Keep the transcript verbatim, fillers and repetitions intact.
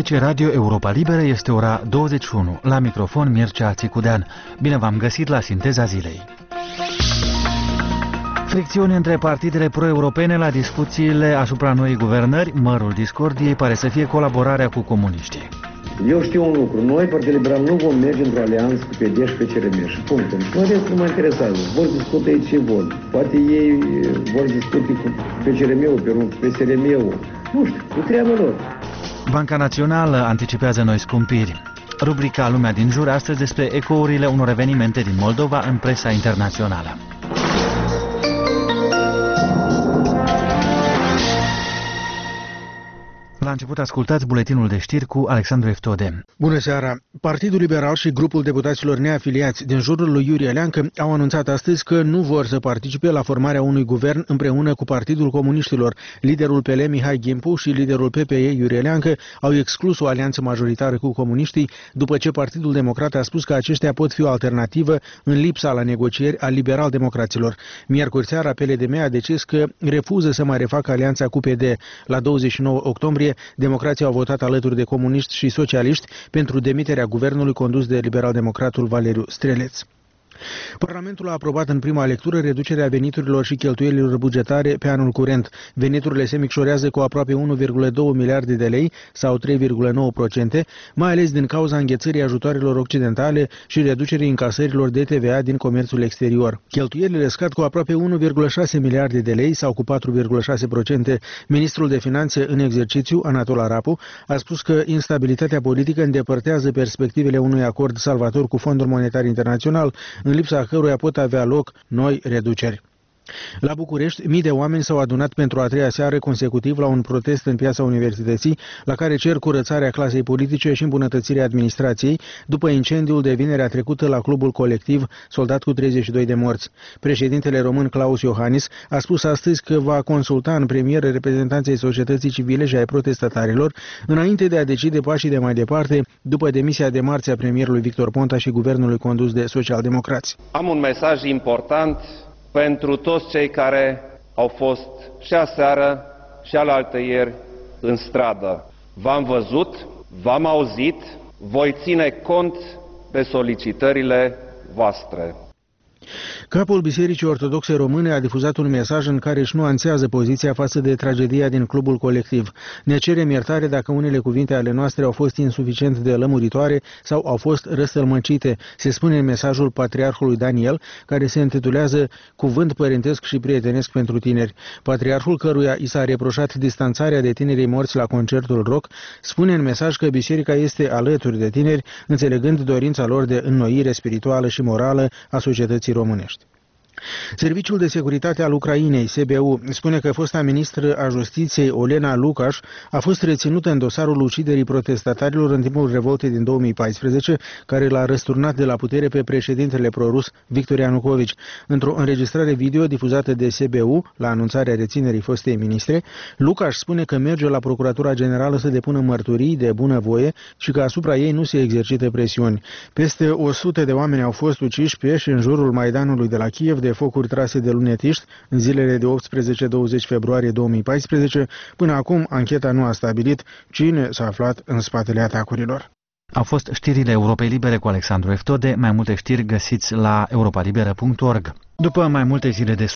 Aici Radio Europa Liberă, este ora douăzeci și unu. La microfon Mircea Țicudean. Bine v-am găsit la Sinteza Zilei. Fricțiuni între partidele pro-europene la discuțiile asupra noii guvernări. Mărul discordiei pare să fie colaborarea cu comuniștii. Eu știu un lucru. Noi, Partidul Liberal, nu vom merge într-o alianță cu P D și P C R M. Și punctul. Noi restul nu mă interesează. Vor discute aici ce vor. Poate ei vor discute cu P C R M-ul, pe urmă cu P S R M-ul. Nu știu, e treaba lor. Banca Națională anticipează noi scumpiri. Rubrica Lumea din jur astăzi despre ecourile unor evenimente din Moldova în presa internațională. La început ascultați buletinul de știri cu Alexandru Eftode. Bună seara! Partidul Liberal și grupul deputaților neafiliați din jurul lui Iurie Leancă au anunțat astăzi că nu vor să participe la formarea unui guvern împreună cu Partidul Comuniștilor. Liderul P L Mihai Gimpu și liderul P P E Iurie Leancă au exclus o alianță majoritară cu comuniștii după ce Partidul Democrat a spus că aceștia pot fi o alternativă în lipsa la negocieri a liberal-democraților. Miercuri seara, P L D M a decis că refuză să mai refacă alianța cu P D. La douăzeci și nouă octombrie, democrații au votat alături de comuniști și socialiști pentru demiterea guvernului condus de liberal-democratul Valeriu Streleț. Parlamentul a aprobat în prima lectură reducerea veniturilor și cheltuielilor bugetare pe anul curent. Veniturile se micșorează cu aproape unu virgulă doi miliarde de lei sau trei virgulă nouă la sută, mai ales din cauza înghețării ajutoarelor occidentale și reducerii încasărilor de T V A din comerțul exterior. Cheltuielile scad cu aproape unu virgulă șase miliarde de lei sau cu patru virgulă șase la sută. Ministrul de Finanțe în exercițiu, Anatol Arapu, a spus că instabilitatea politică îndepărtează perspectivele unui acord salvator cu Fondul Monetar Internațional, în lipsa căruia pot avea loc noi reduceri. La București, mii de oameni s-au adunat pentru a treia seară consecutiv la un protest în Piața Universității, la care cer curățarea clasei politice și îmbunătățirea administrației, după incendiul de vinerea trecută la clubul colectiv Soldat cu treizeci și doi de morți. Președintele român Claus Iohannis a spus astăzi că va consulta în premieră reprezentanții societății civile și ai protestatarilor, înainte de a decide pașii de mai departe, după demisia de marți a premierului Victor Ponta și guvernului condus de socialdemocrați. Am un mesaj important pentru toți cei care au fost și aseară și alaltăieri în stradă. V-am văzut, v-am auzit, voi ține cont de solicitările voastre. Capul Bisericii Ortodoxe Române a difuzat un mesaj în care își nuanțează poziția față de tragedia din clubul colectiv. Ne cerem iertare dacă unele cuvinte ale noastre au fost insuficient de lămuritoare sau au fost răstălmăcite, se spune în mesajul Patriarhului Daniel, care se intitulează Cuvânt părintesc și prietenesc pentru tineri. Patriarhul, căruia i s-a reproșat distanțarea de tinerii morți la concertul rock, spune în mesaj că biserica este alături de tineri, înțelegând dorința lor de înnoire spirituală și morală a societății românești. Serviciul de Securitate al Ucrainei, S B U, spune că fosta ministră a Justiției, Olena Lukaș, a fost reținută în dosarul uciderii protestatarilor în timpul revoltei din două mii paisprezece, care l-a răsturnat de la putere pe președintele prorus Victor Ianucovici. Într-o înregistrare video difuzată de S B U, la anunțarea reținerii fostei ministre, Lukaș spune că merge la Procuratura Generală să depună mărturii de bunăvoie și că asupra ei nu se exercită presiuni. Peste o sută de oameni au fost uciși pe și în jurul Maidanului de la Kiev de focuri trase de lunetiști în zilele de optsprezece douăzeci februarie două mii paisprezece. Până acum, ancheta nu a stabilit cine s-a aflat în spatele atacurilor. Au fost știrile Europei Libere cu Alexandru Eftode. Mai multe știri găsiți la europa liberă punct org. După mai multe zile de